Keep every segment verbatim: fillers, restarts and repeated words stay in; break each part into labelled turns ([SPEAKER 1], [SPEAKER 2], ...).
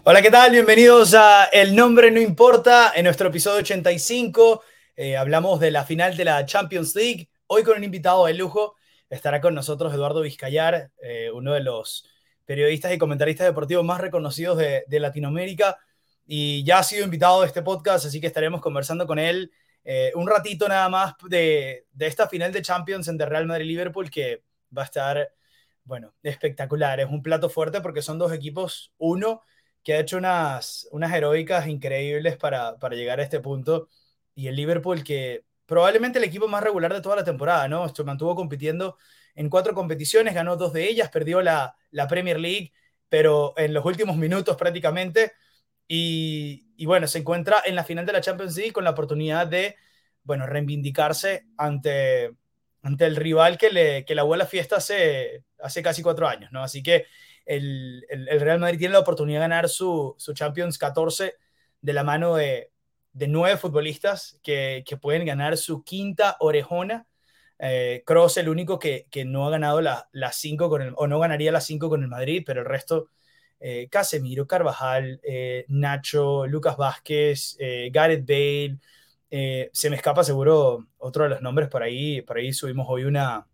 [SPEAKER 1] Hola, ¿qué tal? Bienvenidos a El Nombre No Importa. En nuestro episodio ochenta y cinco eh, hablamos de la final de la Champions League. Hoy con un invitado de lujo estará con nosotros Eduardo Vizcayar, eh, uno de los periodistas y comentaristas deportivos más reconocidos de, de Latinoamérica, y ya ha sido invitado de este podcast, así que estaremos conversando con él eh, un ratito nada más de, de esta final de Champions entre Real Madrid-Liverpool, que va a estar, bueno, espectacular. Es un plato fuerte porque son dos equipos, uno que ha hecho unas, unas heroicas increíbles para, para llegar a este punto, y el Liverpool, que probablemente el equipo más regular de toda la temporada, ¿no? Se mantuvo compitiendo en cuatro competiciones, ganó dos de ellas, perdió la, la Premier League, pero en los últimos minutos prácticamente, y, y bueno, se encuentra en la final de la Champions League con la oportunidad de, bueno, reivindicarse ante, ante el rival que le, que le abuela fiesta hace, hace casi cuatro años, ¿no? Así que el, el, el Real Madrid tiene la oportunidad de ganar su, su Champions catorce de la mano de, de nueve futbolistas que, que pueden ganar su quinta orejona. Eh, Kroos, el único que, que no ha ganado las la cinco con el, o no ganaría las cinco con el Madrid, pero el resto, eh, Casemiro, Carvajal, eh, Nacho, Lucas Vázquez, eh, Gareth Bale, eh, se me escapa seguro otro de los nombres por ahí. Por ahí subimos hoy una,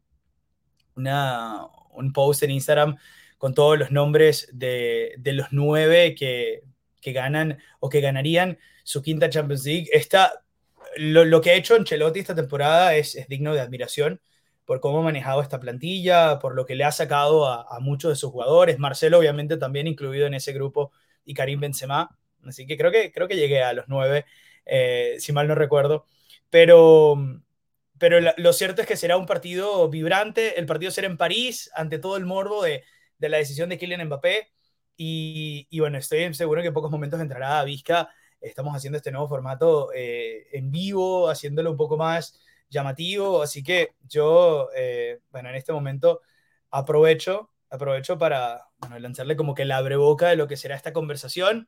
[SPEAKER 1] una, un post en Instagram con todos los nombres de, de los nueve que, que ganan o que ganarían su quinta Champions League. Esta, lo, lo que ha hecho Ancelotti esta temporada es, es digno de admiración por cómo ha manejado esta plantilla, por lo que le ha sacado a, a muchos de sus jugadores. Marcelo, obviamente, también incluido en ese grupo, y Karim Benzema. Así que creo que, creo que llegué a los nueve, eh, si mal no recuerdo. Pero pero lo cierto es que será un partido vibrante. El partido será en París, ante todo el morbo de, de la decisión de Kylian Mbappé. Y, y, bueno, estoy seguro que en pocos momentos entrará a Vizca. Estamos haciendo este nuevo formato eh, en vivo, haciéndolo un poco más llamativo. Así que yo, eh, bueno, en este momento aprovecho, aprovecho para bueno, lanzarle como que la abreboca de lo que será esta conversación.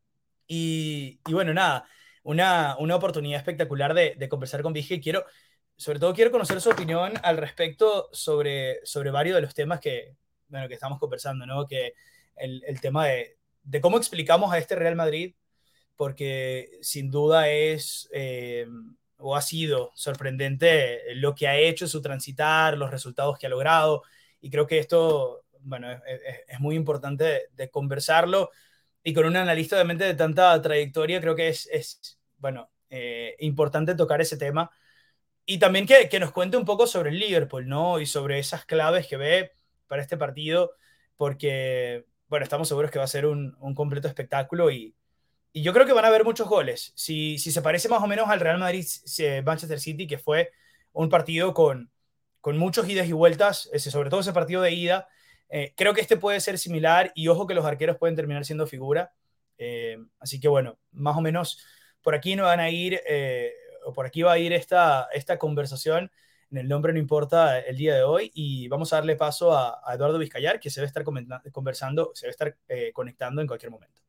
[SPEAKER 1] Y, y bueno, nada, una, una oportunidad espectacular de, de conversar con Vizca. Y quiero, sobre todo quiero conocer su opinión al respecto sobre, sobre varios de los temas que, bueno, que estamos conversando, ¿no? Que el, el tema de, de cómo explicamos a este Real Madrid, porque sin duda es eh, o ha sido sorprendente lo que ha hecho, su transitar, los resultados que ha logrado. Y creo que esto, bueno, es, es, es muy importante de, de conversarlo, y con un analista obviamente de tanta trayectoria, creo que es, es bueno, eh, importante tocar ese tema. Y también que, que, nos cuente un poco sobre el Liverpool, ¿no? Y sobre esas claves que ve para este partido, porque, bueno, estamos seguros que va a ser un, un completo espectáculo, y, y yo creo que van a haber muchos goles. Si, si se parece más o menos al Real Madrid-Manchester City, que fue un partido con, con muchos idas y vueltas, ese, sobre todo ese partido de ida, eh, creo que este puede ser similar, y ojo que los arqueros pueden terminar siendo figura. Eh, así que bueno, más o menos por aquí nos van a ir, eh, o por aquí va a ir esta, esta conversación en El Nombre No Importa el día de hoy, y vamos a darle paso a, a Eduardo Vizcayar, que se va a estar conversando, se va a estar eh, conectando en cualquier momento.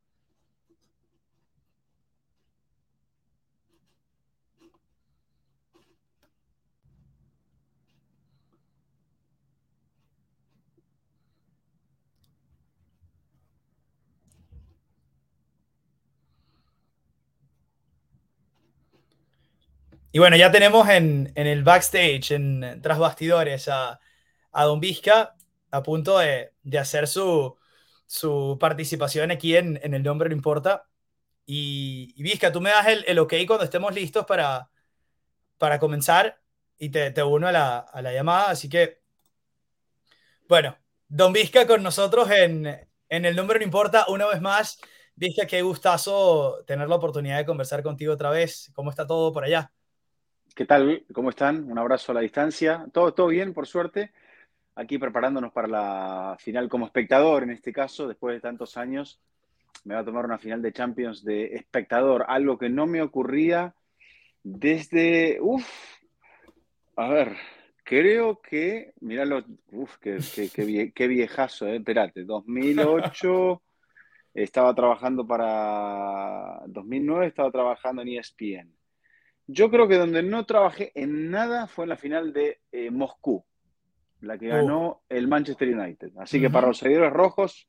[SPEAKER 1] Y bueno, ya tenemos en, en el backstage, en tras bastidores, a, a Don Vizca, a punto de, de hacer su, su participación aquí en, en El Nombre No Importa. Y, y Vizca, tú me das el, el ok cuando estemos listos para, para comenzar, y te, te uno a la, a la llamada. Así que, bueno, Don Vizca con nosotros en, en El Nombre No Importa una vez más. Vizca, qué gustazo tener la oportunidad de conversar contigo otra vez. ¿Cómo está todo por allá?
[SPEAKER 2] ¿Qué tal? ¿Cómo están? Un abrazo a la distancia. Todo, todo bien, por suerte. Aquí preparándonos para la final como espectador, en este caso, después de tantos años, me va a tomar una final de Champions de espectador, algo que no me ocurría desde, uf, a ver, creo que, míralo, uf, qué, qué, qué, vie- qué viejazo, eh, espérate, dos mil ocho estaba trabajando para, dos mil nueve estaba trabajando en E S P N. Yo creo que donde no trabajé en nada fue en la final de eh, Moscú, la que
[SPEAKER 1] Uh,
[SPEAKER 2] ganó el Manchester United. Así que para
[SPEAKER 1] uh-huh.
[SPEAKER 2] los seguidores rojos,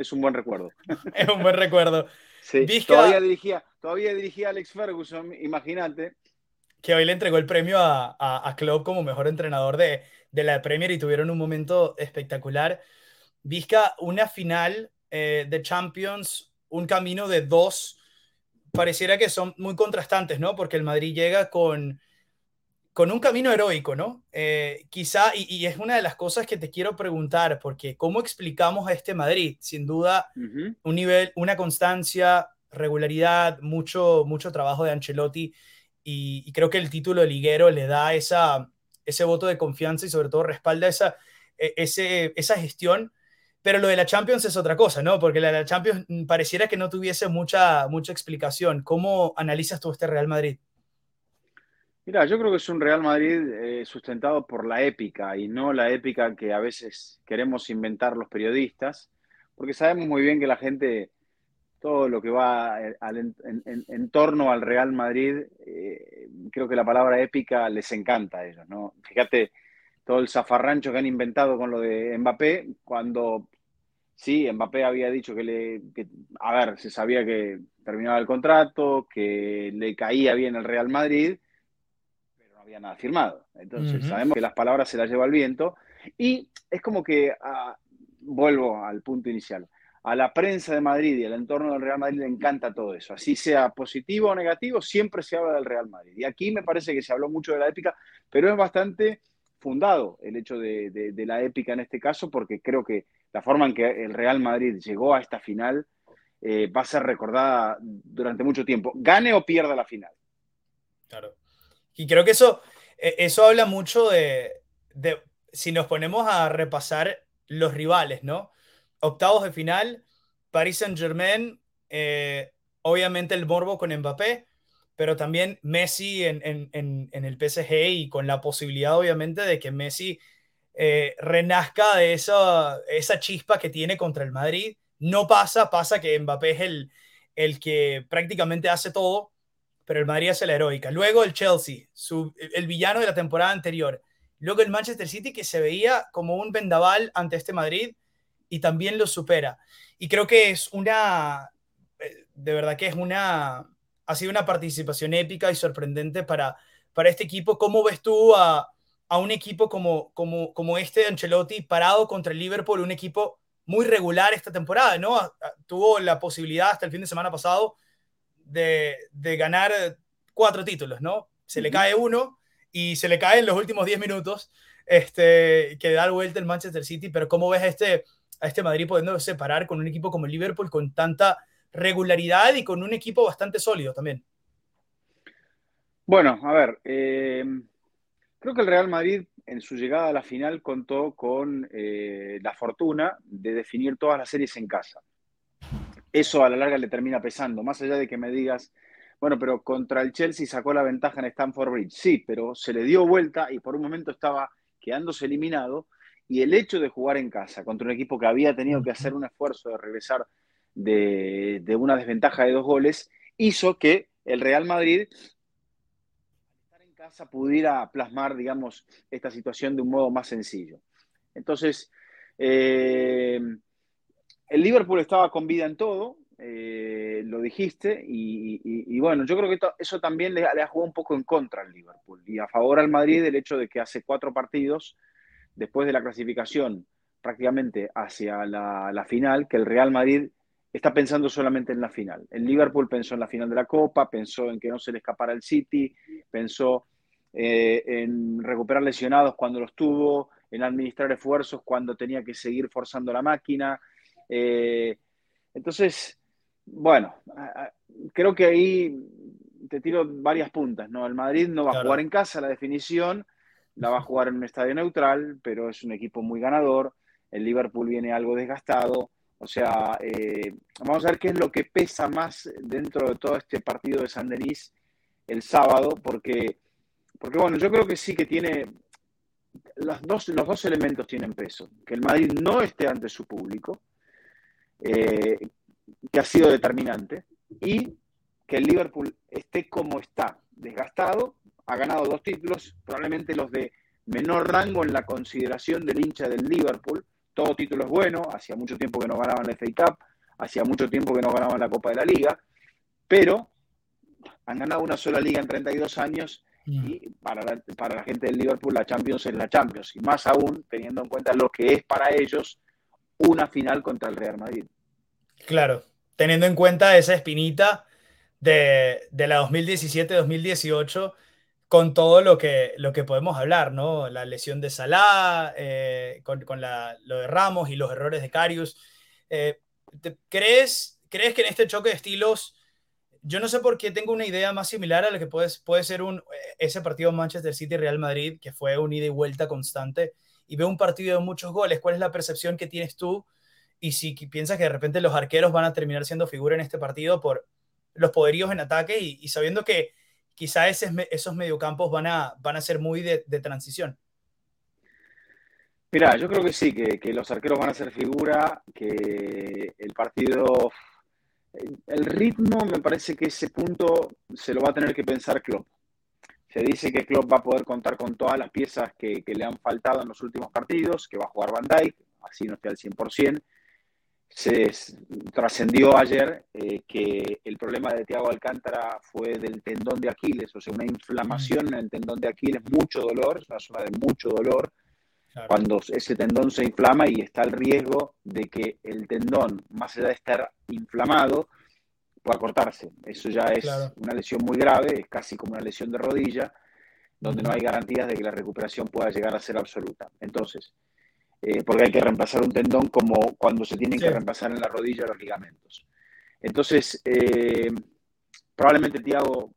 [SPEAKER 2] es un buen recuerdo.
[SPEAKER 1] Es un buen recuerdo.
[SPEAKER 2] Sí,
[SPEAKER 1] Vizca,
[SPEAKER 2] todavía dirigía, todavía dirigía a Alex Ferguson, imagínate.
[SPEAKER 1] que hoy le entregó el premio a, a, a Klopp como mejor entrenador de, de la Premier y tuvieron un momento espectacular. Vizca, una final eh, de Champions, un camino de dos, pareciera que son muy contrastantes, ¿no? Porque el Madrid llega con, con un camino heroico, ¿no? Eh, quizá, y, y es una de las cosas que te quiero preguntar, porque ¿cómo explicamos a este Madrid? Sin duda,
[SPEAKER 2] Ujú.
[SPEAKER 1] un nivel, una constancia, regularidad, mucho, mucho trabajo de Ancelotti, y, y creo que el título de liguero le da esa, ese voto de confianza y sobre todo respalda esa, e, ese, esa gestión. Pero lo de la Champions es otra cosa, ¿no? Porque la de la Champions pareciera que no tuviese mucha, mucha explicación. ¿Cómo analizas tú este Real Madrid?
[SPEAKER 2] Mira, yo creo que es un Real Madrid eh, sustentado por la épica y no la épica que a veces queremos inventar los periodistas, porque sabemos muy bien que la gente, todo lo que va eh, al, en, en, en, torno al Real Madrid, eh, creo que la palabra épica les encanta a ellos, ¿no? Fíjate todo el zafarrancho que han inventado con lo de Mbappé, cuando sí, Mbappé había dicho que le, que, a ver, se sabía que terminaba el contrato, que le caía bien el Real Madrid, pero no había nada firmado.
[SPEAKER 1] Uh
[SPEAKER 2] Entonces,
[SPEAKER 1] -huh.
[SPEAKER 2] sabemos que las palabras se las lleva el viento y es como que, uh, vuelvo al punto inicial, a la prensa de Madrid y al entorno del Real Madrid le encanta todo eso. Así sea positivo o negativo, siempre se habla del Real Madrid. Y aquí me parece que se habló mucho de la épica, pero es bastante fundado el hecho de, de, de la épica en este caso, porque creo que la forma en que el Real Madrid llegó a esta final eh, va a ser recordada durante mucho tiempo, gane o pierda la final.
[SPEAKER 1] Claro. Y creo que eso, eh, eso habla mucho de, de, si nos ponemos a repasar los rivales, ¿no? Octavos de final, Paris Saint-Germain, eh, obviamente el morbo con Mbappé, pero también Messi en, en, en, en el P S G y con la posibilidad, obviamente, de que Messi eh, renazca de esa, esa chispa que tiene contra el Madrid. No pasa, pasa que Mbappé es el, el que prácticamente hace todo, pero el Madrid hace la heroica. Luego el Chelsea, su, el villano de la temporada anterior. Luego el Manchester City, que se veía como un vendaval ante este Madrid y también lo supera. Y creo que es una, de verdad que es una, ha sido una participación épica y sorprendente para, para este equipo. ¿Cómo ves tú a, a un equipo como, como, como este de Ancelotti parado contra el Liverpool, un equipo muy regular esta temporada, ¿no? Tuvo la posibilidad hasta el fin de semana pasado de, de ganar cuatro títulos, ¿no? Se
[SPEAKER 2] Uh
[SPEAKER 1] le
[SPEAKER 2] -huh.
[SPEAKER 1] cae uno y se le cae en los últimos diez minutos, este, que da vuelta el Manchester City, pero ¿cómo ves a este, a este Madrid pudiendo separar con un equipo como el Liverpool con tanta regularidad y con un equipo bastante sólido también?
[SPEAKER 2] Bueno, a ver, eh, creo que el Real Madrid en su llegada a la final contó con eh, la fortuna de definir todas las series en casa. Eso a la larga le termina pesando, más allá de que me digas, bueno, pero contra el Chelsea sacó la ventaja en Stamford Bridge. Sí, pero se le dio vuelta y por un momento estaba quedándose eliminado y el hecho de jugar en casa contra un equipo que había tenido que hacer un esfuerzo de regresar de, de una desventaja de dos goles hizo que el Real Madrid en casa pudiera plasmar, digamos, esta situación de un modo más sencillo. Entonces, eh, el Liverpool estaba con vida en todo, eh, lo dijiste, y, y, y, bueno, yo creo que eso también le, le ha jugado un poco en contra al Liverpool y a favor al Madrid el hecho de que hace cuatro partidos, después de la clasificación prácticamente hacia la, la final, que el Real Madrid está pensando solamente en la final. El Liverpool pensó en la final de la Copa, pensó en que no se le escapara el City, pensó eh, en recuperar lesionados cuando los tuvo, en administrar esfuerzos cuando tenía que seguir forzando la máquina. Eh, entonces, bueno, creo que ahí te tiro varias puntas, ¿no? El Madrid no va a jugar
[SPEAKER 1] Claro.
[SPEAKER 2] en casa, la definición, la va a jugar en un estadio neutral, pero es un equipo muy ganador. El Liverpool viene algo desgastado. O sea, eh, vamos a ver qué es lo que pesa más dentro de todo este partido de San Denis el sábado, porque, porque bueno, yo creo que sí que tiene, los dos, los dos elementos tienen peso. Que el Madrid no esté ante su público, eh, que ha sido determinante, y que el Liverpool esté como está, desgastado, ha ganado dos títulos, probablemente los de menor rango en la consideración del hincha del Liverpool, todo título es bueno, hacía mucho tiempo que no ganaban la F A Cup, hacía mucho tiempo que no ganaban la Copa de la Liga, pero han ganado una sola liga en treinta y dos años
[SPEAKER 1] Mm.
[SPEAKER 2] y para la, para la gente del Liverpool la Champions es la Champions, y más aún teniendo en cuenta lo que es para ellos una final contra el Real Madrid.
[SPEAKER 1] Claro, teniendo en cuenta esa espinita de, de la dos mil diecisiete dos mil dieciocho, con todo lo que, lo que podemos hablar, ¿no? La lesión de Salah, eh, con, con la, lo de Ramos y los errores de Karius. Eh, ¿te- ¿crees, ¿Crees que en este choque de estilos, yo no sé por qué tengo una idea más similar a la que puede, puede ser un, ese partido Manchester City-Real Madrid, que fue un ida y vuelta constante, y veo un partido de muchos goles? ¿Cuál es la percepción que tienes tú? Y si piensas que de repente los arqueros van a terminar siendo figura en este partido por los poderíos en ataque y, y sabiendo que quizá ese, esos mediocampos van a, van a ser muy de, de transición.
[SPEAKER 2] Mirá, yo creo que sí, que, que los arqueros van a ser figura, que el partido, el ritmo, me parece que ese punto se lo va a tener que pensar Klopp. Se dice que Klopp va a poder contar con todas las piezas que, que le han faltado en los últimos partidos, que va a jugar Van Dijk, así no esté al cien por ciento. Se trascendió ayer eh, que el problema de Thiago Alcántara fue del tendón de Aquiles, o sea, una inflamación en el tendón de Aquiles, mucho dolor, es una zona de mucho dolor.
[SPEAKER 1] Claro.
[SPEAKER 2] Cuando ese tendón se inflama y está el riesgo de que el tendón, más allá de estar inflamado, pueda cortarse. Eso ya es
[SPEAKER 1] Claro.
[SPEAKER 2] una lesión muy grave, es casi como una lesión de rodilla, donde
[SPEAKER 1] Uh-huh.
[SPEAKER 2] no hay garantías de que la recuperación pueda llegar a ser absoluta. Entonces, eh, porque hay que reemplazar un tendón como cuando se tienen
[SPEAKER 1] Sí.
[SPEAKER 2] que reemplazar en la rodilla los ligamentos. Entonces, eh, probablemente Thiago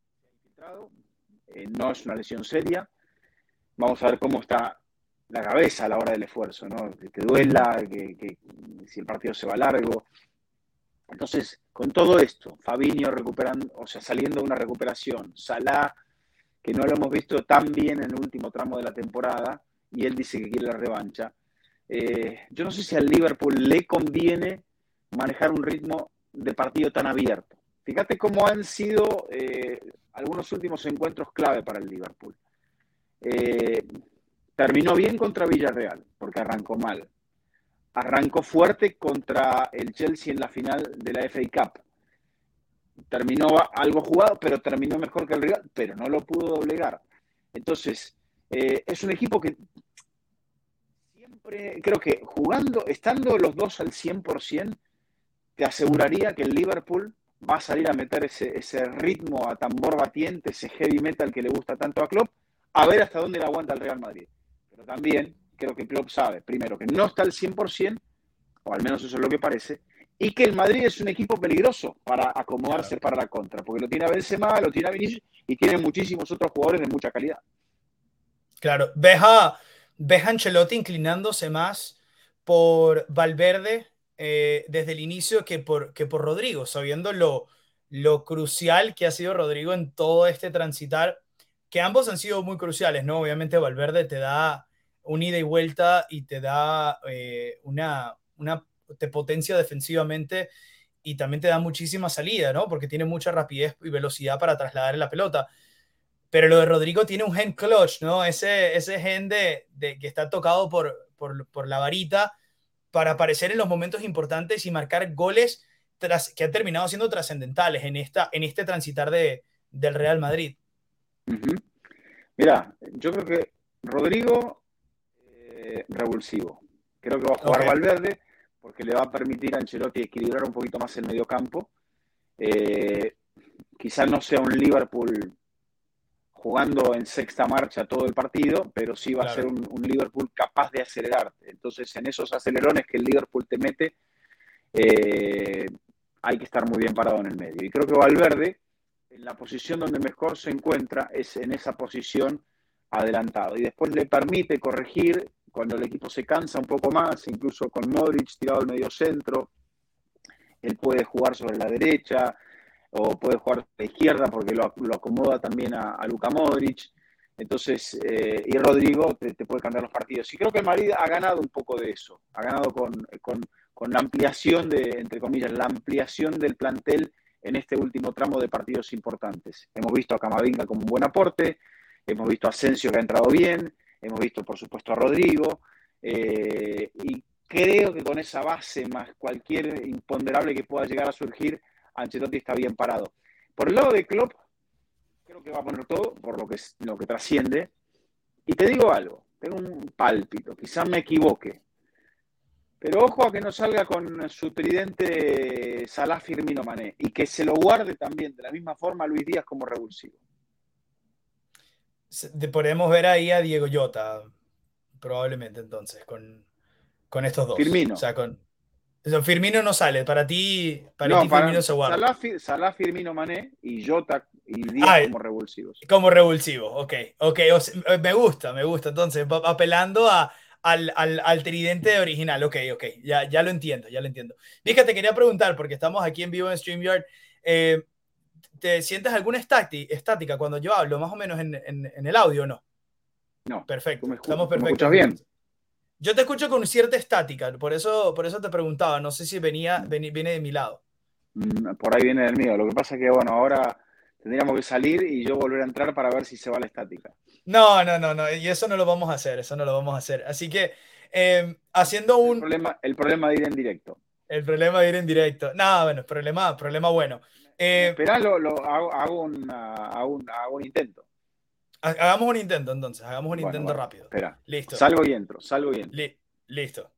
[SPEAKER 2] eh, no es una lesión seria. Vamos a ver cómo está la cabeza a la hora del esfuerzo, ¿no? Que te duela, que, que si el partido se va largo. Entonces, con todo esto, Fabinho recuperando, o sea, saliendo de una recuperación, Salah, que no lo hemos visto tan bien en el último tramo de la temporada, y él dice que quiere la revancha. Eh, yo no sé si al Liverpool le conviene manejar un ritmo de partido tan abierto. Fíjate cómo han sido eh, algunos últimos encuentros clave para el Liverpool. Eh, terminó bien contra Villarreal, porque arrancó mal. Arrancó fuerte contra el Chelsea en la final de la F A Cup. Terminó algo jugado, pero terminó mejor que el rival, pero no lo pudo doblegar. Entonces, eh, es un equipo que siempre, creo que jugando, estando los dos al cien por ciento, te aseguraría que el Liverpool va a salir a meter ese, ese ritmo a tambor batiente, ese heavy metal que le gusta tanto a Klopp, a ver hasta dónde le aguanta el Real Madrid. Pero también creo que Klopp sabe, primero, que no está al cien por ciento, o al menos eso es lo que parece, y que el Madrid es un equipo peligroso para acomodarse
[SPEAKER 1] Claro.
[SPEAKER 2] para la contra, porque lo tiene a Benzema, lo tiene a Vinicius, y tiene muchísimos otros jugadores de mucha calidad.
[SPEAKER 1] Claro, ves a, ves a Ancelotti inclinándose más por Valverde eh, desde el inicio que por, que por Rodrigo, sabiendo lo, lo crucial que ha sido Rodrigo en todo este transitar, que ambos han sido muy cruciales, ¿no? Obviamente Valverde te da un ida y vuelta y te da eh, una, una, te potencia defensivamente y también te da muchísima salida, ¿no? Porque tiene mucha rapidez y velocidad para trasladar la pelota. Pero lo de Rodrigo tiene un gen clutch, ¿no? Ese, ese gen de, de que está tocado por, por, por la varita para aparecer en los momentos importantes y marcar goles tras, que han terminado siendo trascendentales en, esta, en este transitar de, del Real Madrid.
[SPEAKER 2] Uh-huh. Mira, yo creo que Rodrigo, eh, revulsivo. Creo que va a jugar
[SPEAKER 1] Okay.
[SPEAKER 2] Valverde, porque le va a permitir a Ancelotti equilibrar un poquito más el mediocampo. Eh, quizás no sea un Liverpool jugando en sexta marcha todo el partido, pero sí va claro. a ser un, un Liverpool capaz de acelerarte. Entonces, en esos acelerones que el Liverpool te mete, eh, hay que estar muy bien parado en el medio. Y creo que Valverde, en la posición donde mejor se encuentra, es en esa posición adelantado. Y después le permite corregir cuando el equipo se cansa un poco más, incluso con Modric tirado al medio centro. Él puede jugar sobre la derecha, o puede jugar a la izquierda porque lo, lo acomoda también a, a Luka Modric. Entonces, eh, y Rodrigo te, te puede cambiar los partidos. Y creo que el Madrid ha ganado un poco de eso. Ha ganado con, con, con la ampliación de, entre comillas, la ampliación del plantel en este último tramo de partidos importantes. Hemos visto a Camavinga como un buen aporte, hemos visto a Asensio que ha entrado bien, hemos visto, por supuesto, a Rodrigo. Eh, y creo que con esa base, más cualquier imponderable que pueda llegar a surgir, Ancelotti está bien parado. Por el lado de Klopp, creo que va a poner todo por lo que, lo que trasciende. Y te digo algo, tengo un pálpito, quizás me equivoque, pero ojo a que no salga con su tridente Salah, Firmino, Mané, y que se lo guarde también de la misma forma Luis Díaz como revulsivo.
[SPEAKER 1] Podemos ver ahí a Diego Jota, probablemente entonces, con, con estos dos. O
[SPEAKER 2] Firmino.
[SPEAKER 1] sea, con. Eso, Firmino no sale. Para ti, para
[SPEAKER 2] No,
[SPEAKER 1] ti
[SPEAKER 2] para
[SPEAKER 1] Firmino se guarda.
[SPEAKER 2] Salah, Salah, Firmino, Mané y Jota y Díaz
[SPEAKER 1] Ah,
[SPEAKER 2] como revulsivos.
[SPEAKER 1] como revulsivo, ok. Ok, o sea, me gusta, me gusta. Entonces, va- apelando a, al, al, al tridente original. Ok, ok, ya, ya lo entiendo, ya lo entiendo. Vika, te quería preguntar, porque estamos aquí en vivo en StreamYard. eh, ¿Te sientes alguna estáti- estática cuando yo hablo, más o menos en, en, en el audio o no?
[SPEAKER 2] No, ¿tú
[SPEAKER 1] Perfecto,
[SPEAKER 2] me,
[SPEAKER 1] estamos
[SPEAKER 2] tú me
[SPEAKER 1] perfectos
[SPEAKER 2] escuchas bien?
[SPEAKER 1] entonces. Yo te escucho con cierta estática, por eso, por eso te preguntaba, no sé si venía, veni- viene de mi lado.
[SPEAKER 2] Mm, Por ahí viene el mío. Lo que pasa es que, bueno, ahora tendríamos que salir y yo volver a entrar para ver si se va la estática.
[SPEAKER 1] No, no, no, no, y eso no lo vamos a hacer, eso no lo vamos a hacer. Así que, eh, haciendo
[SPEAKER 2] El
[SPEAKER 1] un,
[SPEAKER 2] problema, el problema de ir en directo.
[SPEAKER 1] el problema de ir en directo. No, bueno, problema, problema bueno.
[SPEAKER 2] Si me
[SPEAKER 1] Eh,
[SPEAKER 2] esperás, lo, lo hago, hago, una- hago un, hago un intento.
[SPEAKER 1] ha- hagamos un intento entonces, hagamos un
[SPEAKER 2] Bueno,
[SPEAKER 1] intento
[SPEAKER 2] bueno,
[SPEAKER 1] rápido.
[SPEAKER 2] espera.
[SPEAKER 1] Listo,
[SPEAKER 2] Salgo y entro, salgo y entro.
[SPEAKER 1] li- listo.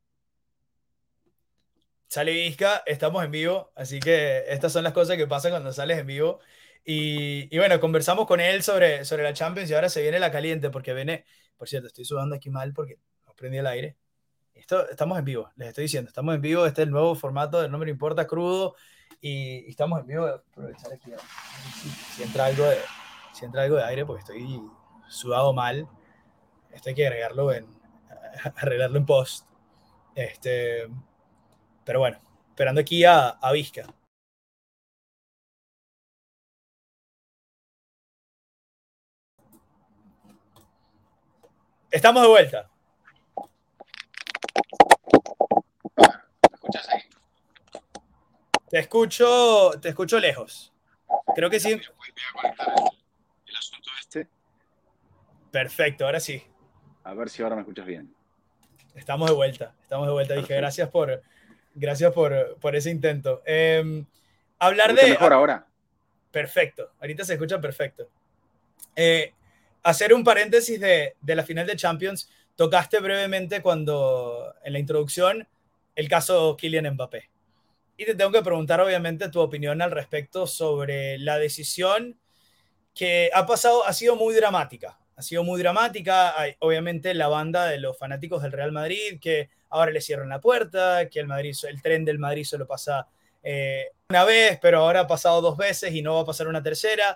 [SPEAKER 1] Sale Vizca, estamos en vivo, así que estas son las cosas que pasan cuando sales en vivo. Y, y bueno, conversamos con él sobre, sobre la Champions y ahora se viene la caliente porque viene, por cierto, estoy sudando aquí mal porque no prendí el aire. Esto, estamos en vivo, les estoy diciendo, estamos en vivo, este es el nuevo formato de No Me Importa Crudo y, y estamos en vivo. Voy a aprovechar aquí a ver si, si entra algo de, si entra algo de aire porque estoy sudado mal. Esto hay que agregarlo en, arreglarlo en post. Este, pero bueno, esperando aquí a, a Vizca. Estamos de vuelta.
[SPEAKER 2] ¿Me escuchas ahí?
[SPEAKER 1] Te escucho, te escucho lejos. Creo que sí.
[SPEAKER 2] Voy a conectar el, el asunto este.
[SPEAKER 1] Perfecto, ahora sí.
[SPEAKER 2] A ver si ahora me escuchas bien.
[SPEAKER 1] Estamos de vuelta. Estamos de vuelta, Vizca.
[SPEAKER 2] Perfecto.
[SPEAKER 1] Gracias por, gracias por, por ese intento. Eh,
[SPEAKER 2] ¿Me
[SPEAKER 1] hablar
[SPEAKER 2] escuchas
[SPEAKER 1] de.
[SPEAKER 2] mejor ahora?
[SPEAKER 1] Perfecto. Ahorita se escucha perfecto. Eh, hacer un paréntesis de, de la final de Champions. Tocaste brevemente cuando, en la introducción, el caso Kylian Mbappé. Y te tengo que preguntar, obviamente, tu opinión al respecto sobre la decisión que ha pasado, ha sido muy dramática. Ha sido muy dramática. Hay, obviamente, la banda de los fanáticos del Real Madrid que ahora le cierran la puerta, que el, Madrid, el tren del Madrid solo pasa eh, una vez, pero ahora ha pasado dos veces y no va a pasar una tercera.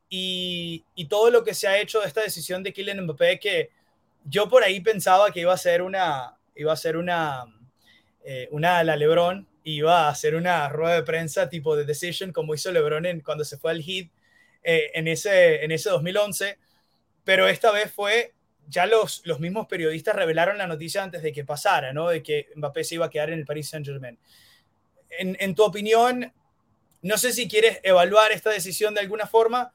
[SPEAKER 1] Y, y todo lo que se ha hecho de esta decisión de Kylian Mbappé, que yo por ahí pensaba que iba a ser una, iba a ser una, eh, una a la LeBron, iba a hacer una rueda de prensa tipo de Decision, como hizo LeBron en, cuando se fue al Heat eh, en, ese, en ese dos mil once, pero esta vez fue, ya los, los mismos periodistas revelaron la noticia antes de que pasara, ¿no? De que Mbappé se iba a quedar en el Paris Saint-Germain. En, en tu opinión, no sé si quieres evaluar esta decisión de alguna forma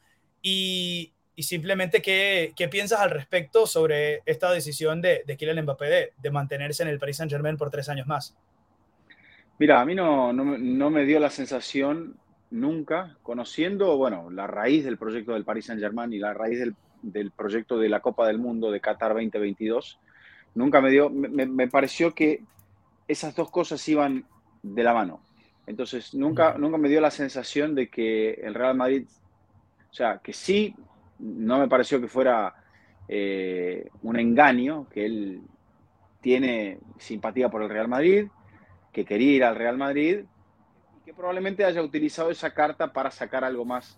[SPEAKER 1] y, y simplemente qué, qué, piensas al respecto sobre esta decisión de, de Kylian Mbappé de, de mantenerse en el Paris Saint-Germain por tres años más.
[SPEAKER 2] Mira, a mí no, no, no me dio la sensación nunca, conociendo, bueno, la raíz del proyecto del Paris Saint-Germain y la raíz del, del, proyecto de la Copa del Mundo de Qatar veinte veintidós, nunca me dio, me, me pareció que esas dos cosas iban de la mano. Entonces, nunca, nunca me dio la sensación de que el Real Madrid, o sea, que sí, no me pareció que fuera eh, un engaño, que él tiene simpatía por el Real Madrid, que quería ir al Real Madrid y que probablemente haya utilizado esa carta para sacar algo más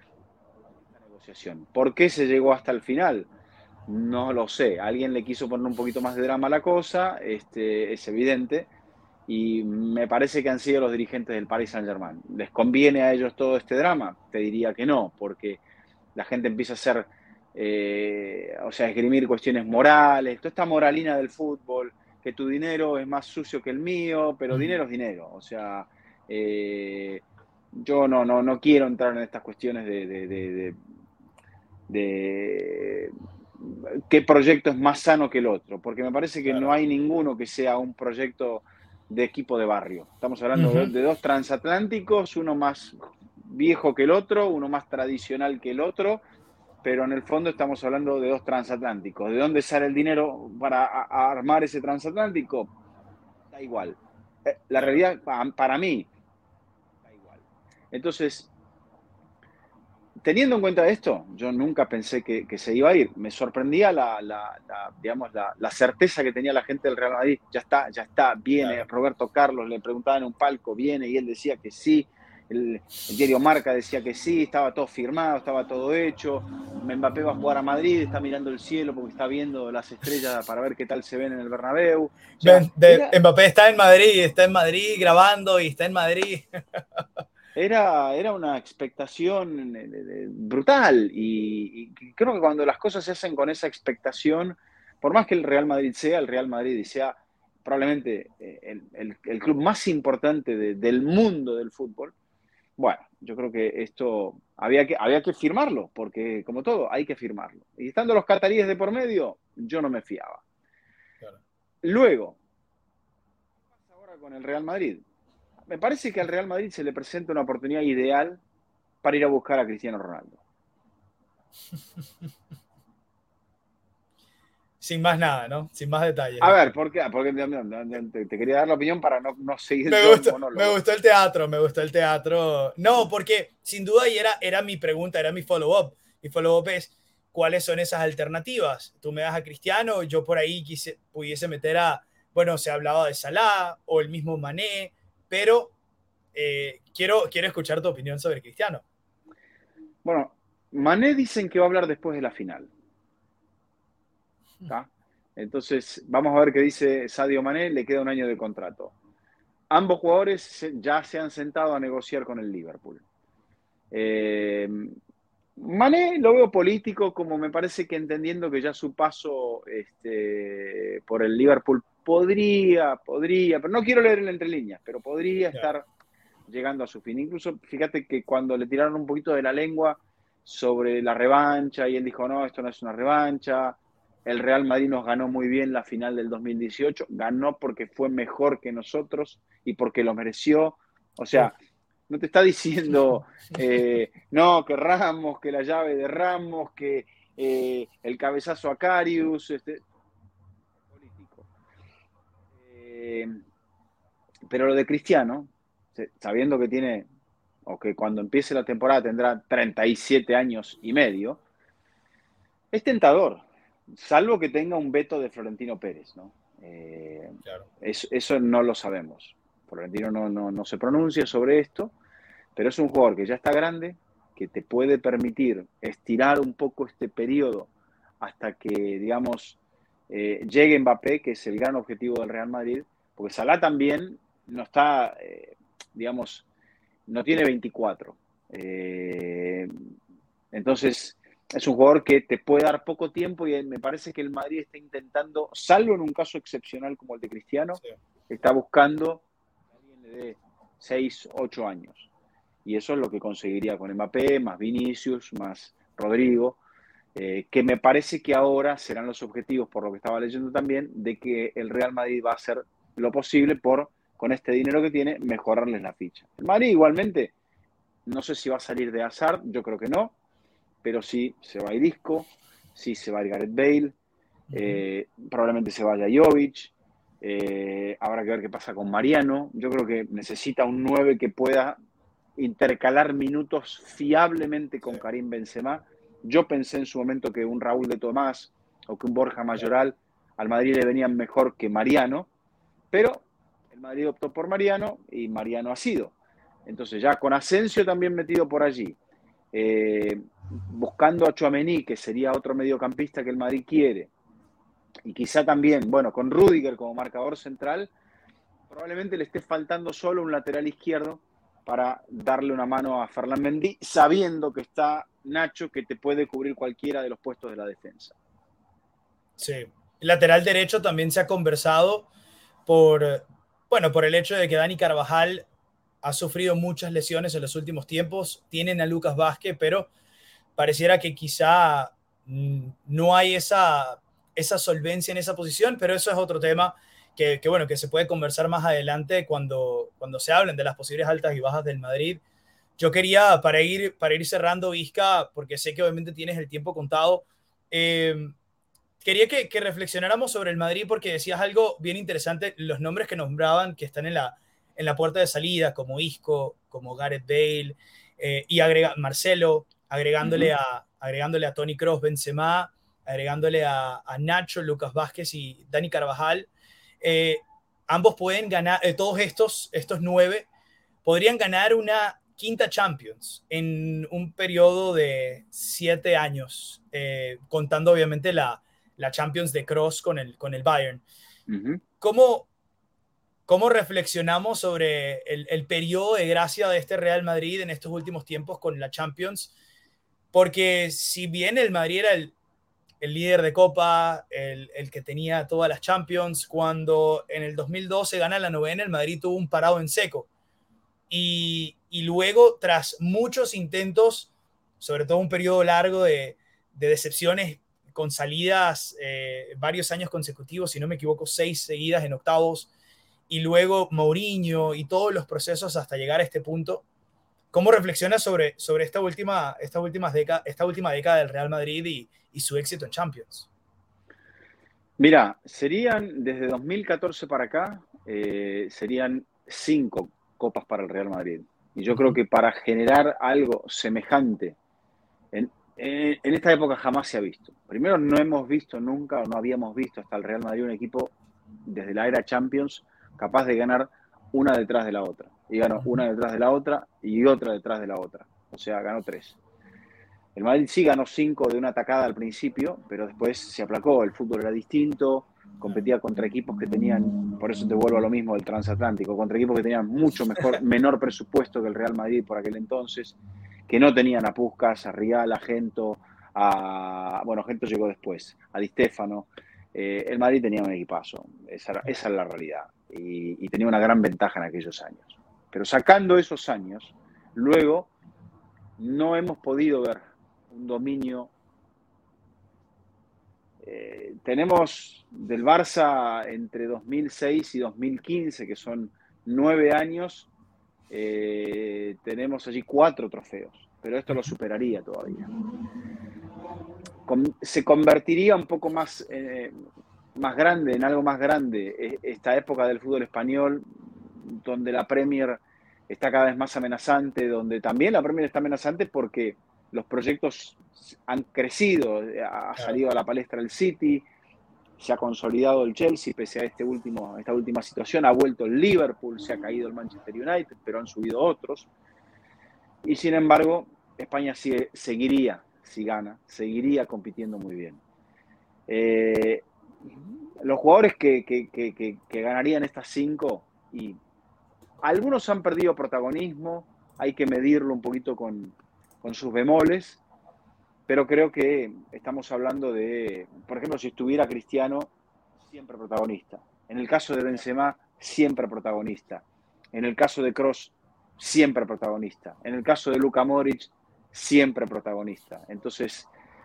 [SPEAKER 2] de esta negociación. ¿Por qué se llegó hasta el final? No lo sé. Alguien le quiso poner un poquito más de drama a la cosa, este, es evidente, y me parece que han sido los dirigentes del Paris Saint-Germain. ¿Les conviene a ellos todo este drama? Te diría que no, porque la gente empieza a hacer, eh, o sea, a esgrimir cuestiones morales, toda esta moralina del fútbol, que tu dinero es más sucio que el mío, pero dinero es dinero. O sea, eh, yo no, no, no quiero entrar en estas cuestiones de, de, de, de, de qué proyecto es más sano que el otro, porque me parece que
[SPEAKER 1] Claro.
[SPEAKER 2] no hay ninguno que sea un proyecto de equipo de barrio. Estamos hablando
[SPEAKER 1] Uh-huh.
[SPEAKER 2] de, de dos transatlánticos, uno más viejo que el otro, uno más tradicional que el otro, pero en el fondo estamos hablando de dos transatlánticos. ¿De dónde sale el dinero para a, a armar ese transatlántico? Da igual. Eh, la
[SPEAKER 1] Claro.
[SPEAKER 2] realidad, para, para mí, da igual. Entonces, teniendo en cuenta esto, yo nunca pensé que, que se iba a ir. Me sorprendía la, la, la digamos, la, la, certeza que tenía la gente del Real Madrid. Ya está, ya está, viene.
[SPEAKER 1] Claro.
[SPEAKER 2] Roberto Carlos le preguntaba en un palco, viene, y él decía que sí. El, el diario Marca decía que sí, estaba todo firmado, estaba todo hecho. Mbappé va a jugar a Madrid, está mirando el cielo porque está viendo las estrellas para ver qué tal se ven en el Bernabéu. O sea,
[SPEAKER 1] de,
[SPEAKER 2] era,
[SPEAKER 1] Mbappé está en Madrid, está en Madrid grabando y está en Madrid.
[SPEAKER 2] Era, era una expectación brutal y, y creo que cuando las cosas se hacen con esa expectación, por más que el Real Madrid sea el Real Madrid y sea probablemente el, el, el club más importante de, del mundo del fútbol, bueno, yo creo que esto había que, había que firmarlo, porque como todo, hay que firmarlo. Y estando los cataríes de por medio, yo no me fiaba.
[SPEAKER 1] Claro.
[SPEAKER 2] Luego, ¿qué pasa ahora con el Real Madrid? Me parece que al Real Madrid se le presenta una oportunidad ideal para ir a buscar a Cristiano Ronaldo.
[SPEAKER 1] Sin más nada, ¿no? Sin más detalles.
[SPEAKER 2] A ver, ¿por qué? Porque te, te quería dar la opinión para no, no seguir
[SPEAKER 1] Me
[SPEAKER 2] yo el
[SPEAKER 1] gustó, me
[SPEAKER 2] monólogo.
[SPEAKER 1] gustó el teatro, me gustó el teatro. No, porque sin duda y era, era mi pregunta, era mi follow-up. Mi follow-up es, ¿cuáles son esas alternativas? Tú me das a Cristiano, yo por ahí quise, pudiese meter a, bueno, se hablaba de Salah o el mismo Mané, pero eh, quiero, quiero escuchar tu opinión sobre Cristiano.
[SPEAKER 2] Bueno, Mané dicen que va a hablar después de la final. ¿Tá? Entonces, vamos a ver qué dice Sadio Mané, le queda un año de contrato. Ambos jugadores ya se han sentado a negociar con el Liverpool. Eh, Mané lo veo político, como me parece que entendiendo que ya su paso este, por el Liverpool podría, podría, pero no quiero leer en entre líneas, pero podría
[SPEAKER 1] Claro.
[SPEAKER 2] estar llegando a su fin. Incluso fíjate que cuando le tiraron un poquito de la lengua sobre la revancha y él dijo, no, esto no es una revancha, el Real Madrid nos ganó muy bien la final del dos mil dieciocho, ganó porque fue mejor que nosotros y porque lo mereció. O sea,
[SPEAKER 1] Uf.
[SPEAKER 2] no te está diciendo, eh, no, que Ramos, que la llave de Ramos, que eh, el cabezazo a Karius, este, político. Eh, pero lo de Cristiano, sabiendo que tiene, o que cuando empiece la temporada tendrá treinta y siete años y medio, es tentador, salvo que tenga un veto de Florentino Pérez, ¿no? Eh,
[SPEAKER 1] Claro.
[SPEAKER 2] eso, eso no lo sabemos. Florentino no, no, no se pronuncia sobre esto, pero es un jugador que ya está grande, que te puede permitir estirar un poco este periodo hasta que, digamos, eh, llegue Mbappé, que es el gran objetivo del Real Madrid, porque Salah también no está, eh, digamos, no tiene veinticuatro. Eh, entonces, es un jugador que te puede dar poco tiempo y me parece que el Madrid está intentando, salvo en un caso excepcional como el de Cristiano,
[SPEAKER 1] Sí.
[SPEAKER 2] está buscando que alguien le dé seis, ocho años. Y eso es lo que conseguiría con Mbappé, más Vinicius, más Rodrigo, eh, que me parece que ahora serán los objetivos, por lo que estaba leyendo también, de que el Real Madrid va a hacer lo posible por, con este dinero que tiene, mejorarles la ficha. El Madrid igualmente, no sé si va a salir de Hazard, yo creo que no, pero sí se va a ir Isco, sí se va a ir Gareth Bale,
[SPEAKER 1] Uh-huh.
[SPEAKER 2] eh, probablemente se vaya Jovic, eh, habrá que ver qué pasa con Mariano, yo creo que necesita un nueve que pueda intercalar minutos fiablemente
[SPEAKER 1] Sí.
[SPEAKER 2] con Karim Benzema. Yo pensé en su momento que un Raúl de Tomás o que un Borja
[SPEAKER 1] Claro.
[SPEAKER 2] Mayoral al Madrid le venían mejor que Mariano, pero el Madrid optó por Mariano y Mariano ha sido. Entonces ya con Asensio también metido por allí, eh, buscando a Tchouaméni, que sería otro mediocampista que el Madrid quiere, y quizá también, bueno, con Rüdiger como marcador central, probablemente le esté faltando solo un lateral izquierdo para darle una mano a Ferland Mendy, sabiendo que está Nacho, que te puede cubrir cualquiera de los puestos de la defensa.
[SPEAKER 1] Sí. El lateral derecho también se ha conversado por, bueno, por el hecho de que Dani Carvajal ha sufrido muchas lesiones en los últimos tiempos. Tienen a Lucas Vázquez, pero pareciera que quizá no hay esa, esa solvencia en esa posición, pero eso es otro tema que, que, bueno, que se puede conversar más adelante cuando, cuando se hablen de las posibles altas y bajas del Madrid. Yo quería, para ir, para ir cerrando, Vizca, porque sé que obviamente tienes el tiempo contado, eh, quería que, que, reflexionáramos sobre el Madrid porque decías algo bien interesante, los nombres que nombraban que están en la, en la puerta de salida, como Isco, como Gareth Bale, eh, y agrega, Marcelo, agregándole,
[SPEAKER 2] Uh-huh.
[SPEAKER 1] a, agregándole a Toni Kroos, Benzema, agregándole a, a Nacho, Lucas Vázquez y Dani Carvajal. Eh, ambos pueden ganar, eh, todos estos, estos nueve podrían ganar una quinta Champions en un periodo de siete años, eh, contando obviamente la, la Champions de Kroos con el, con el Bayern.
[SPEAKER 2] Uh-huh.
[SPEAKER 1] ¿Cómo, ¿Cómo reflexionamos sobre el, el periodo de gracia de este Real Madrid en estos últimos tiempos con la Champions? Porque si bien el Madrid era el, el líder de Copa, el, el que tenía todas las Champions, cuando en el dos mil doce gana la novena, el Madrid tuvo un parado en seco. Y, y luego, tras muchos intentos, sobre todo un periodo largo de, de decepciones con salidas eh, varios años consecutivos, si no me equivoco, seis seguidas en octavos, y luego Mourinho y todos los procesos hasta llegar a este punto. ¿Cómo reflexionas sobre, sobre esta, última, esta, últimas década, esta última década del Real Madrid y, y su éxito en Champions?
[SPEAKER 2] Mira, serían desde dos mil catorce para acá, eh, serían cinco copas para el Real Madrid. Y yo creo que para generar algo semejante en, en, en esta época jamás se ha visto. Primero, no hemos visto nunca, o no habíamos visto hasta el Real Madrid un equipo desde la era Champions capaz de ganar una detrás de la otra. Y ganó una detrás de la otra y otra detrás de la otra. O sea, ganó tres. El Madrid sí ganó cinco de una tacada al principio, pero después se aplacó, el fútbol era distinto, competía contra equipos que tenían, por eso te vuelvo a lo mismo del transatlántico, contra equipos que tenían mucho mejor, menor presupuesto que el Real Madrid por aquel entonces, que no tenían a Puskás, a Rial, a Gento, a, bueno, Gento llegó después, a Di Stéfano. Eh, el Madrid tenía un equipazo, esa, esa es la realidad, y, y tenía una gran ventaja en aquellos años. Pero sacando esos años, luego no hemos podido ver un dominio. Eh, tenemos del Barça entre dos mil seis y dos mil quince, que son nueve años, eh, tenemos allí cuatro trofeos, pero esto lo superaría todavía. Con, se convertiría un poco más, eh, más grande, en algo más grande, esta época del fútbol español, donde la Premier está cada vez más amenazante, donde también la Premier está amenazante porque los proyectos han crecido, ha salido a la palestra el City, se ha consolidado el Chelsea pese a este último, esta última situación, ha vuelto el Liverpool, se ha caído el Manchester United, pero han subido otros. Y sin embargo, España sigue, seguiría, si gana, seguiría compitiendo muy bien. Eh, los jugadores que, que, que, que, que ganarían estas cinco, y algunos han perdido protagonismo, hay que medirlo un poquito con, con sus bemoles, pero creo que estamos hablando de, por ejemplo, si estuviera Cristiano, siempre protagonista. En el caso de Benzema, siempre protagonista. En el caso de Kroos, siempre protagonista. En el caso de Luka Modric, siempre protagonista. Entonces,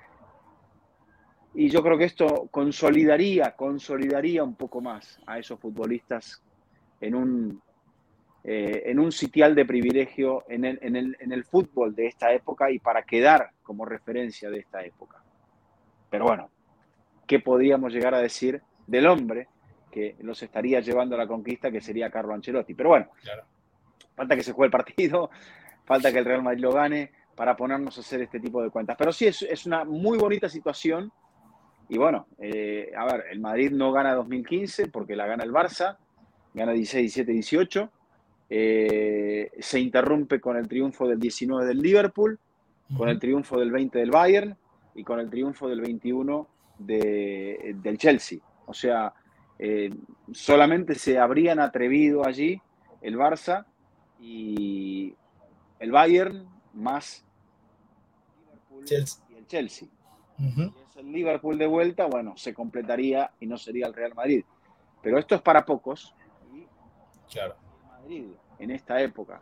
[SPEAKER 2] y yo creo que esto consolidaría, consolidaría un poco más a esos futbolistas en un, eh, en un sitial de privilegio en el, en, el, en el fútbol de esta época y para quedar como referencia de esta época. Pero bueno, ¿qué podríamos llegar a decir del hombre que los estaría llevando a la conquista, que sería Carlo Ancelotti? Pero bueno, claro, falta que se juegue el partido, falta que el Real Madrid lo gane para ponernos a hacer este tipo de cuentas. Pero sí, es, es una muy bonita situación. Y bueno, eh, a ver, el Madrid no gana dos mil quince porque la gana el Barça, gana dieciséis, diecisiete, dieciocho. Eh, se interrumpe con el triunfo del diecinueve del Liverpool, uh-huh, con el triunfo del veinte del Bayern y con el triunfo del veintiuno de, del Chelsea. O sea, eh, solamente se habrían atrevido allí el Barça y el Bayern más Liverpool Chelsea. Y el Chelsea. Uh-huh. Si es el Liverpool de vuelta, bueno, se completaría y no sería el Real Madrid. Pero esto es para pocos. Y claro, el Madrid en esta época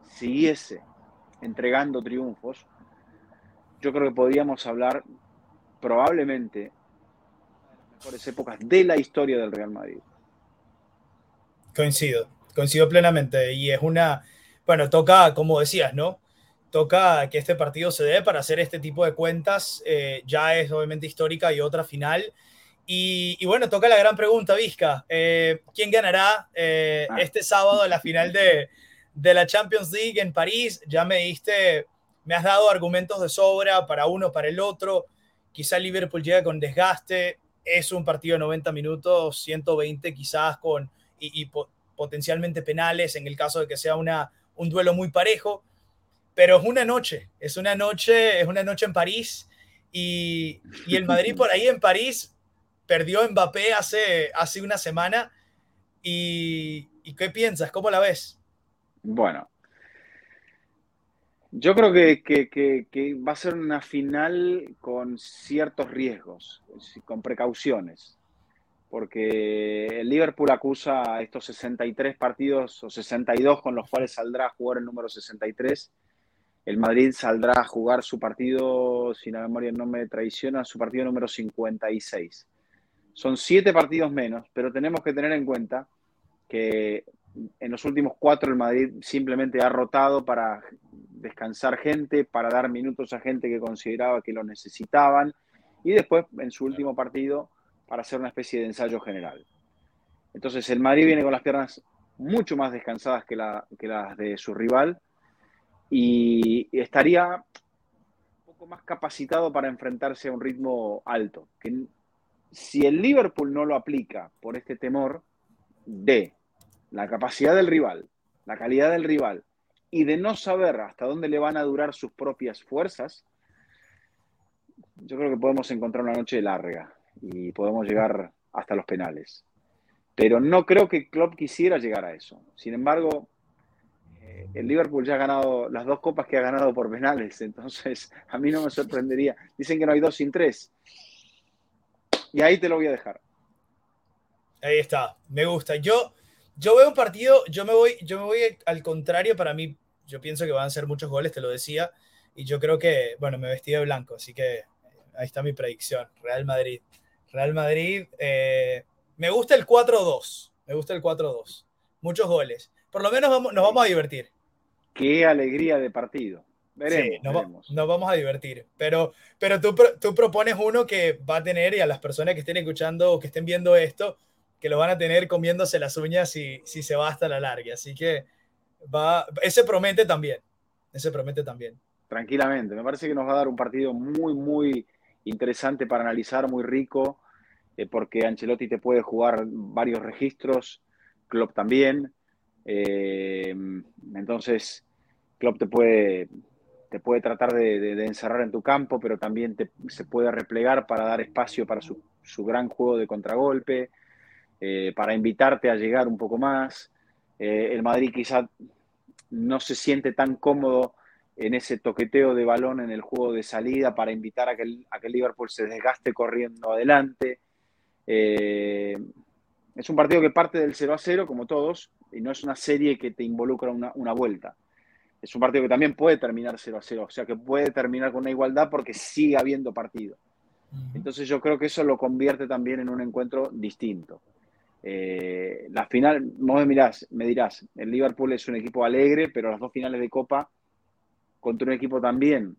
[SPEAKER 2] siguiese entregando triunfos, yo creo que podríamos hablar probablemente una de las mejores épocas de la historia del Real Madrid.
[SPEAKER 1] Coincido, coincido plenamente. Y es una, bueno, toca, como decías, ¿no? Toca que este partido se dé para hacer este tipo de cuentas. Eh, ya es obviamente histórica y otra final. Y, y bueno, toca la gran pregunta, Vizca. Eh, ¿Quién ganará eh,
[SPEAKER 2] Ah,
[SPEAKER 1] este sábado en la final de, de la Champions League en París? Ya me diste, me has dado argumentos de sobra para uno, para el otro. Quizá Liverpool llega con desgaste. Es un partido de noventa minutos, ciento veinte quizás con y, y po potencialmente penales en el caso de que sea una, un duelo muy parejo. Pero es una noche, es una noche, es una noche en París y, y el Madrid por ahí en París perdió Mbappé hace, hace una semana. Y, ¿Y qué piensas? ¿Cómo la ves?
[SPEAKER 2] bueno, yo creo que, que, que, que va a ser una final con ciertos riesgos, con precauciones, porque el Liverpool acusa estos sesenta y tres partidos o sesenta y dos con los cuales saldrá a jugar el número sesenta y tres. El Madrid saldrá a jugar su partido, si la memoria no me traiciona, su partido número cincuenta y seis. Son siete partidos menos, pero tenemos que tener en cuenta que en los últimos cuatro el Madrid simplemente ha rotado para descansar gente, para dar minutos a gente que consideraba que lo necesitaban, y después en su último partido para hacer una especie de ensayo general. Entonces el Madrid viene con las piernas mucho más descansadas que, la, que las de su rival y estaría un poco más capacitado para enfrentarse a un ritmo alto. Que si el Liverpool no lo aplica por este temor de la capacidad del rival, la calidad del rival y de no saber hasta dónde le van a durar sus propias fuerzas, yo creo que podemos encontrar una noche larga y podemos llegar hasta los penales. Pero no creo que Klopp quisiera llegar a eso. Sin embargo, eh, el Liverpool ya ha ganado las dos copas que ha ganado por penales, entonces a mí no me sorprendería. Dicen que no hay dos sin tres. Y ahí te lo voy a dejar.
[SPEAKER 1] Ahí está, me gusta. Yo, yo veo un partido, yo me, voy, yo me voy al contrario, para mí, yo pienso que van a ser muchos goles, te lo decía, y yo creo que, bueno, me vestí de blanco, así que ahí está mi predicción, Real Madrid. Real Madrid, eh, me gusta el cuatro dos, me gusta el cuatro dos, muchos goles, por lo menos vamos, nos vamos a divertir.
[SPEAKER 2] Qué alegría de partido.
[SPEAKER 1] Sí,
[SPEAKER 2] Veremos,
[SPEAKER 1] nos, va,
[SPEAKER 2] veremos.
[SPEAKER 1] nos vamos a divertir. Pero, pero tú, tú propones uno que va a tener, y a las personas que estén escuchando o que estén viendo esto, que lo van a tener comiéndose las uñas si, si se va hasta la larga. Así que va, ese promete también. Ese promete también.
[SPEAKER 2] Tranquilamente. Me parece que nos va a dar un partido muy, muy interesante para analizar, muy rico, eh, porque Ancelotti te puede jugar varios registros, Klopp también. Eh, entonces, Klopp te puede, te puede tratar de, de, de, encerrar en tu campo, pero también te, se puede replegar para dar espacio para su, su gran juego de contragolpe, eh, para invitarte a llegar un poco más. Eh, el Madrid quizá no se siente tan cómodo en ese toqueteo de balón en el juego de salida para invitar a que el, a que el Liverpool se desgaste corriendo adelante. Eh, es un partido que parte del cero a cero, como todos, y no es una serie que te involucra una, una vuelta. Es un partido que también puede terminar cero a cero, o sea que puede terminar con una igualdad porque sigue habiendo partido. Entonces yo creo que eso lo convierte también en un encuentro distinto. Eh, la final, vos me, mirás, me dirás, el Liverpool es un equipo alegre, pero las dos finales de Copa contra un equipo también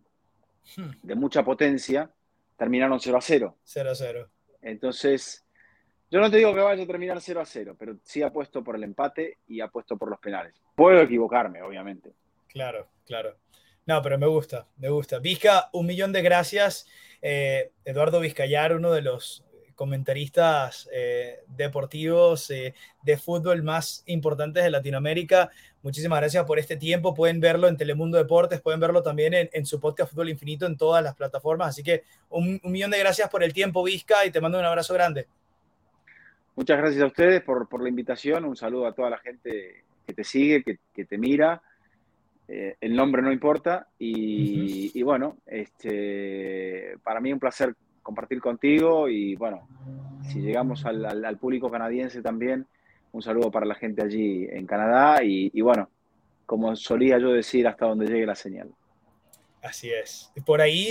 [SPEAKER 2] de mucha potencia terminaron cero a cero.
[SPEAKER 1] cero a cero.
[SPEAKER 2] Entonces, yo no te digo que vaya a terminar cero a cero, pero sí apuesto por el empate y apuesto por los penales. Puedo equivocarme, obviamente.
[SPEAKER 1] Claro, claro. No, pero me gusta, me gusta. Vizca, un millón de gracias. Eh, Eduardo Vizcayar, uno de los comentaristas eh, deportivos eh, de fútbol más importantes de Latinoamérica. Muchísimas gracias por este tiempo. Pueden verlo en Telemundo Deportes, pueden verlo también en, en su podcast Fútbol Infinito en todas las plataformas. Así que un, un millón de gracias por el tiempo, Vizca, y te mando un abrazo grande.
[SPEAKER 2] Muchas gracias a ustedes por, por la invitación. Un saludo a toda la gente que te sigue, que, que te mira. Eh, el nombre no importa. Y, uh-huh. y bueno, este, para mí un placer compartir contigo. Y bueno, si llegamos al, al, al público canadiense también, un saludo para la gente allí en Canadá. Y, y bueno, como solía yo decir, hasta donde llegue la señal.
[SPEAKER 1] Así es. Por ahí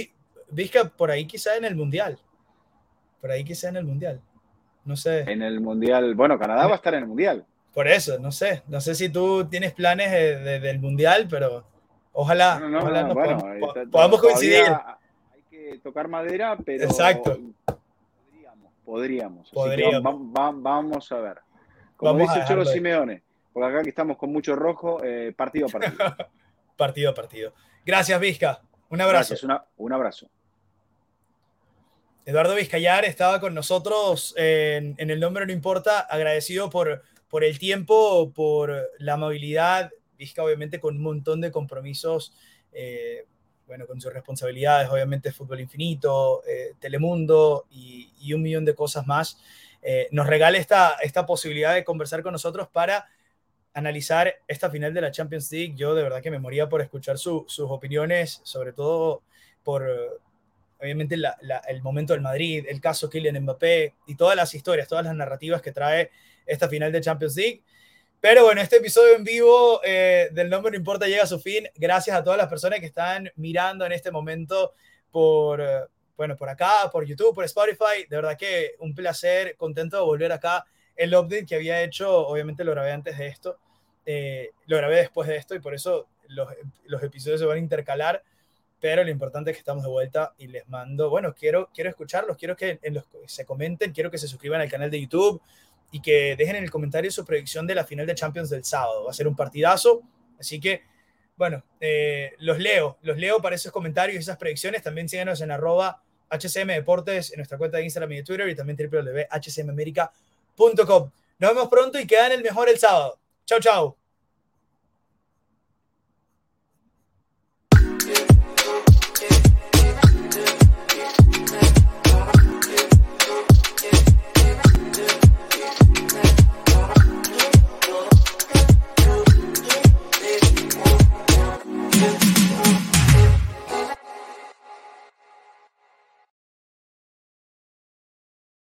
[SPEAKER 1] Vizca, por ahí quizá en el Mundial. Por ahí quizá en el Mundial. No sé.
[SPEAKER 2] En el Mundial, bueno, Canadá va a estar en el Mundial.
[SPEAKER 1] Por eso, no sé. No sé si tú tienes planes de, de, del Mundial, pero ojalá,
[SPEAKER 2] No, no,
[SPEAKER 1] ojalá
[SPEAKER 2] no,
[SPEAKER 1] nos
[SPEAKER 2] bueno,
[SPEAKER 1] podamos, podamos coincidir.
[SPEAKER 2] Hay que tocar madera, pero
[SPEAKER 1] Exacto.
[SPEAKER 2] podríamos, podríamos. Así
[SPEAKER 1] podríamos.
[SPEAKER 2] que va, va, vamos a ver. Como
[SPEAKER 1] Vamos
[SPEAKER 2] dice el Cholo
[SPEAKER 1] ahí.
[SPEAKER 2] Simeone, porque acá que estamos con mucho rojo, eh, partido a partido.
[SPEAKER 1] partido a partido. Gracias, Vizca. Un abrazo.
[SPEAKER 2] Gracias, una, un abrazo.
[SPEAKER 1] Eduardo Vizcayar estaba con nosotros en, en El Nombre No Importa, agradecido por, por el tiempo, por la amabilidad. Vizca obviamente con un montón de compromisos, eh, bueno, con sus responsabilidades, obviamente Fútbol Infinito, eh, Telemundo y, y un millón de cosas más. Eh, nos regala esta, esta posibilidad de conversar con nosotros para analizar esta final de la Champions League. Yo de verdad que me moría por escuchar su, sus opiniones, sobre todo por, obviamente, la, la, el momento del Madrid, el caso Kylian Mbappé y todas las historias, todas las narrativas que trae esta final de Champions League. Pero bueno, este episodio en vivo eh, del Nombre No Importa llega a su fin. Gracias a todas las personas que están mirando en este momento por, eh, bueno, por acá, por YouTube, por Spotify. De verdad que un placer, contento de volver acá. El update que había hecho, obviamente lo grabé antes de esto, eh, lo grabé después de esto y por eso los, los episodios se van a intercalar, pero lo importante es que estamos de vuelta y les mando, bueno, quiero, quiero escucharlos, quiero que en los, se comenten, quiero que se suscriban al canal de YouTube y que dejen en el comentario su predicción de la final de Champions del sábado. Va a ser un partidazo, así que, bueno, eh, los leo, los leo para esos comentarios y esas predicciones. También síganos en arroba H C M Deportes en nuestra cuenta de Instagram y de Twitter y también w w w punto h c m america punto com. Nos vemos pronto y que hagan el mejor el sábado. Chau, chau.